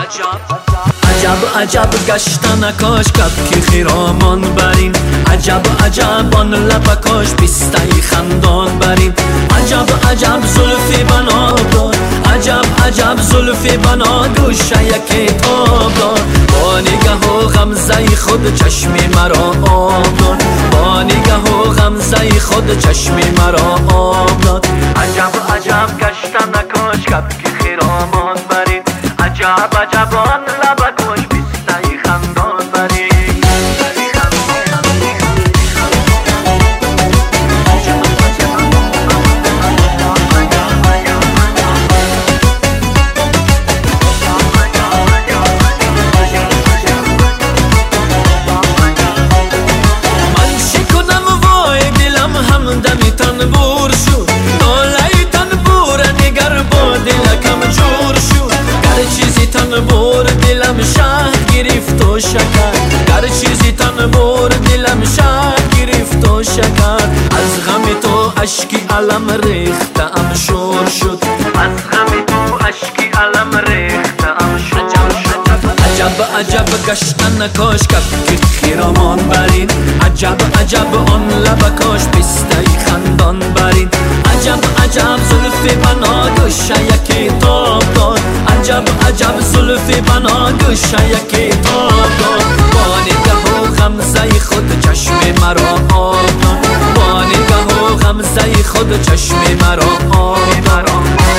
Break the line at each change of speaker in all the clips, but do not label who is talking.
عجب عجب گشتن کاش کبکی خیرامان بریم عجب عجب آن لبکاش بیستای خندان بریم عجب عجب زلفی بنا دار عجب عجب زلفی بنا گوشه یکی تاب دار با نگه و غمزه خود چشمی مرا آب داد با نگه و غمزه خود چشمی مرا آب داد عجب عجب گشتن کاش کبکی خیرامان بریم عجب عجب آن لبکاش بیستای خندان بریم هر چیزی تن بور دلم شد گرفت و شکر از غم تو اشکی علم ریختم شور شد از غم تو اشکی علم ریختم شور شد عجب عجب گشتن کاش کبکی خیرامان برین عجب عجب آن لبکاش بیستای خندان برین عجب عجب زلفی بنا گوشه یکی تاب داد عجب عجب زلفی بنا گوشه یکی تاب داد با نگه و غمزه خود چشم مرا آب داد با نگه و غمزه خود چشم مرا آب داد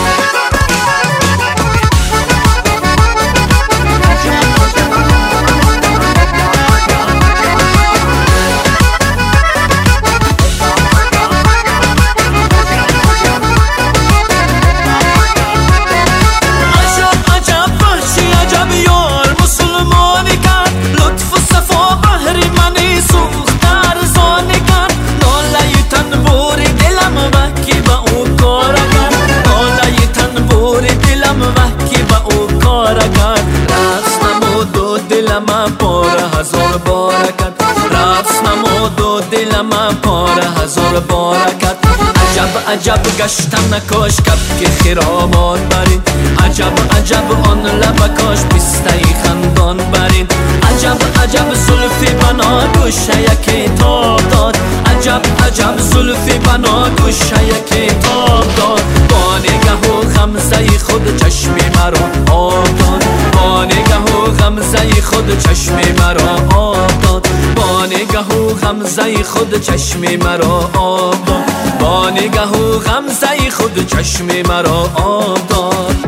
هزار بارکت رقص نمود و دلم پاره هزار بارکت عجب عجب گشتم نکاش کبک خیرامان برین عجب عجب آن لبکاش بیستای خندان برین عجب عجب زلفی بنا گوشه یکی تاب داد عجب عجب زلفی بنا گوشه یکی تاب داد با نگه و غمزه خود چشمی مرا آب داد با نگه و غمزه خود چشمی مرا آب داد با نگه و غمزه خود چشمی مرا آب داد با نگه و غمزه خود چشمی مرا آب داد